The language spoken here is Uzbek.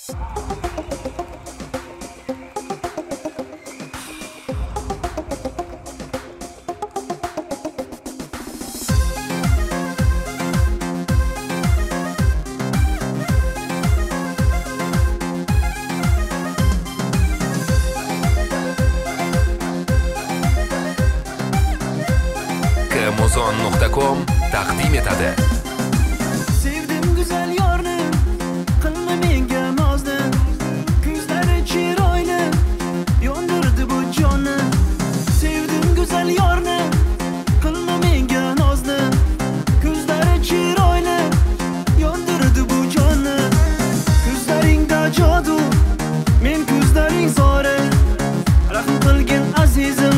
Muzon.com taqdim etadi. Sevdim güzel yorni, qilma menga nozni. Ko'zlari chiroyli, yondirdi bu jonni. Sevdim güzel yorni, qilma menga nozni. Ko'zlari chiroyli, yondirdi bu jonni. Ko'zlaringda jodu, men ko'zlaring zori. Rahm qilgin azizim,